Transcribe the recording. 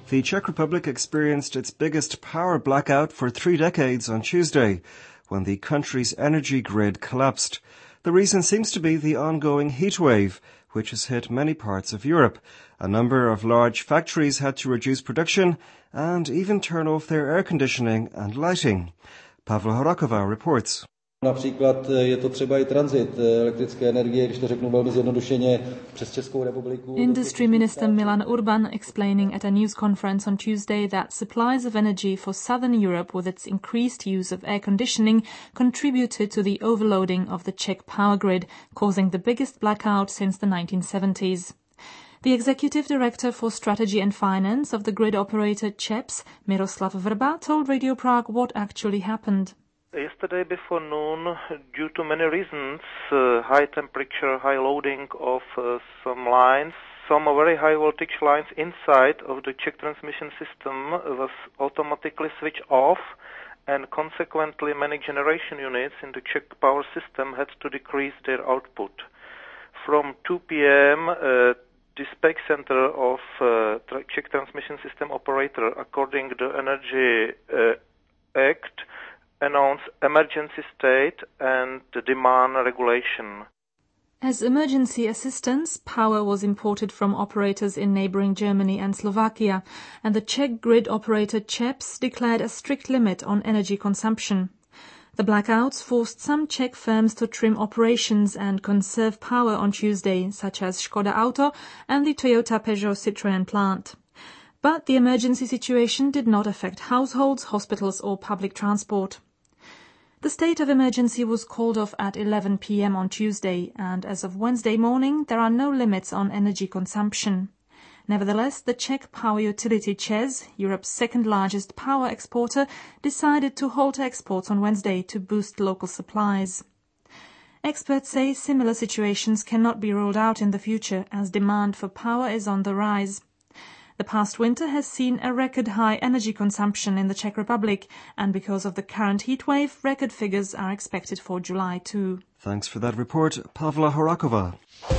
The Czech Republic experienced its biggest power blackout for 3 decades on Tuesday, when the country's energy grid collapsed. The reason seems to be the ongoing heat wave, which has hit many parts of Europe. A number of large factories had to reduce production and even turn off their air conditioning and lighting. Pavla Horakova reports. Například je to třeba i tranzit elektrické energie, když to řeknu velmi zjednodušeně, přes Českou republiku. Industry Minister Milan Urban explaining at a news conference on Tuesday that supplies of energy for southern Europe with its increased use of air conditioning contributed to the overloading of the Czech power grid, causing the biggest blackout since the 1970s. The executive director for strategy and finance of the grid operator ČEPS, Miroslav Vrba, told Radio Prague what actually happened. Yesterday before noon, due to many reasons, high temperature, high loading of some lines, some very high voltage lines inside of the Czech transmission system was automatically switched off, and consequently many generation units in the Czech power system had to decrease their output. From 2 p.m., dispatch center of Czech transmission system operator, according to the Energy Act, announced emergency state and demand regulation. As emergency assistance, power was imported from operators in neighboring Germany and Slovakia, and the Czech grid operator ČEPS declared a strict limit on energy consumption. The blackouts forced some Czech firms to trim operations and conserve power on Tuesday, such as Škoda Auto and the Toyota Peugeot Citroën plant. But the emergency situation did not affect households, hospitals or public transport. The state of emergency was called off at 11 p.m. on Tuesday, and as of Wednesday morning, there are no limits on energy consumption. Nevertheless, the Czech power utility ČEZ, Europe's second largest power exporter, decided to halt exports on Wednesday to boost local supplies. Experts say similar situations cannot be ruled out in the future as demand for power is on the rise. The past winter has seen a record-high energy consumption in the Czech Republic, and because of the current heatwave, record figures are expected for July too. Thanks for that report, Pavla Horakova.